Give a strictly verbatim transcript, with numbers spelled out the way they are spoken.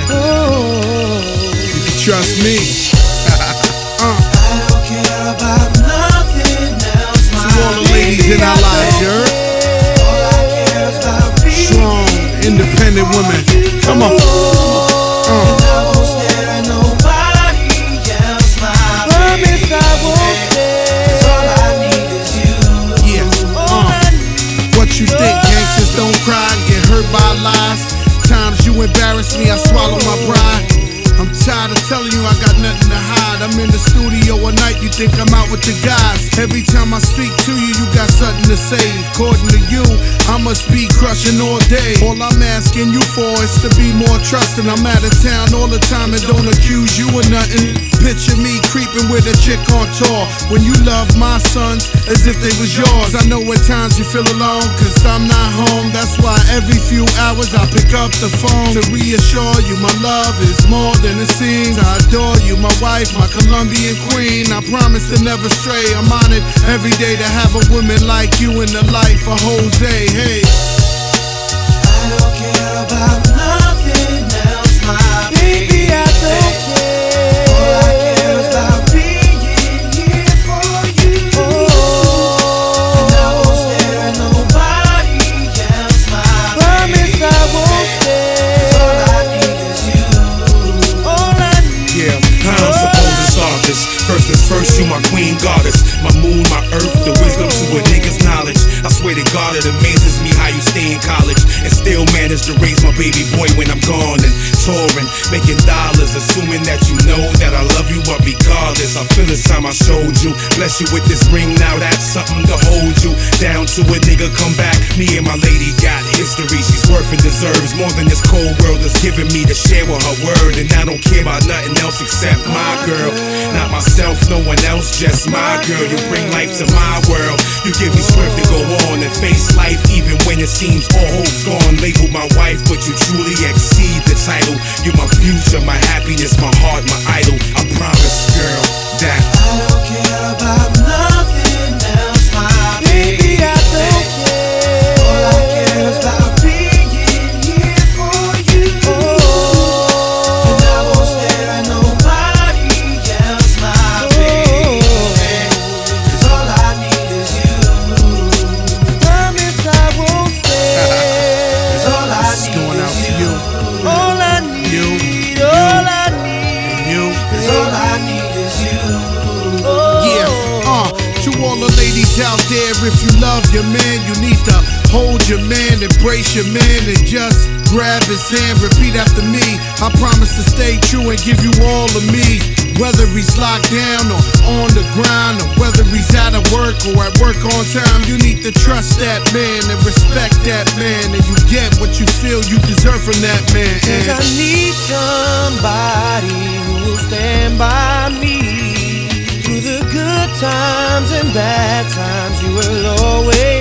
You can trust me. uh. I don't care about nothing else. To all the ladies in our lives, you heard? All I care is about being strong, independent women. Come on. Uh. And I won't stare at nobody else, my Promise I won't stare. 'Cause all I need is you. Yeah. Uh. What you think? Gangsters don't cry and get hurt by lies. Times you embarrass me, I swallow my pride. I'm tired of telling you I got nothing to hide. I'm in the studio all night, you think I'm out with the guys. Every time I speak to you, you got something to say. According to you, I must be crushing all day. All I'm asking you for is to be more trusting. I'm out of town all the time and don't accuse you of nothing. Picture me creeping with a chick on tour when you love my sons as if they was yours. I know at times you feel alone cause I'm not home. That's why every few hours I pick up the phone to reassure you my love is more than it seems. I adore you, my wife, my Colombian queen. I promise to never stray. I'm honored every day to have a woman like you in the life of Jose. Hey, I don't care about nothing else, my Baby, I don't care. All I care is about being here for you. And I won't stare at nobody else, my Promise I won't stare. 'Cause all I need is you. All I need. Yeah, how I'm supposed to start this. First is first, you my queen goddess. My moon, my earth, the wisdom to a nigga's knowledge. I swear to God, it amazes me how you stay in college and still manage to raise my baby boy when I'm gone and touring, making dollars, assuming that you know that I love you, but regardless, I feel it's time I showed you. Bless you with this ring, now that's something to hold you down to a nigga. Come back, me and my lady got history. She's worth and deserves more than this cold world is giving me to share with her word. And I don't care about nothing else except my girl, not myself, no one else, just my girl. You bring life to my world. You give me strength to go on and face life even when it seems all hope's gone. Labeled my wife, but you truly exceed the title. You're my future, my happiness, my heart, my idol. I promise, girl, that I don't care about nothing else, my Baby, I don't care. All I care is about being here for you. And I won't stare at nobody else, my baby. 'Cause all I need is you. Promise I won't stare. 'Cause all I this is need going out is to you. you All I need. You. All I need. and you. 'Cause all I need is you. Yeah, uh, to all the ladies out there, if you love your man, you need to hold your man, embrace your man, and just grab his hand, repeat after me. I promise to stay true and give you all of me. Whether he's locked down or on the grind, or whether he's out of work or at work on time, you need to trust that man and respect that man, and you get what you feel you deserve from that man. 'Cause I And need somebody who will stand by me through the good times and bad times. You will always